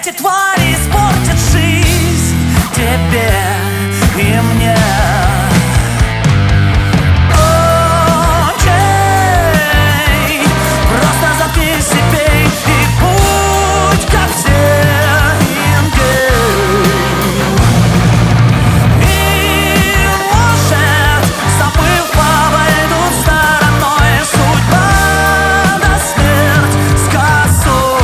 Эти твари испортят жизнь тебе и мне. Окей, просто заткнись и пей, и будь как все. И может, забыв, обойдут стороной судьба да смерть с косой.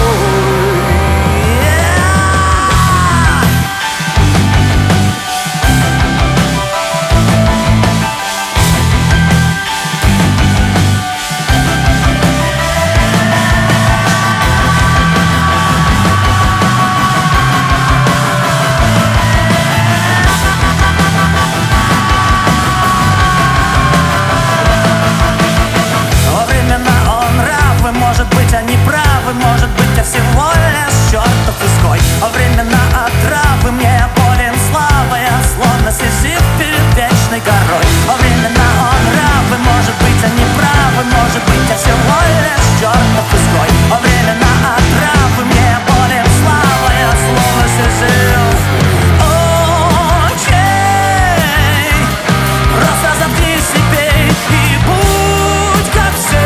Во времена он равы, может быть, они правы, может быть, я всего лишь чертов изгой. Во времена отравы мне болен слава, я словно Сизиф перед вечной горой. Во времена он равы, может быть, они правы, может быть, я всего лишь чертов изгой. Во времена отравы мне болен слава, я словно Сизиф. Окей, просто заткнись и пей, и будь как все.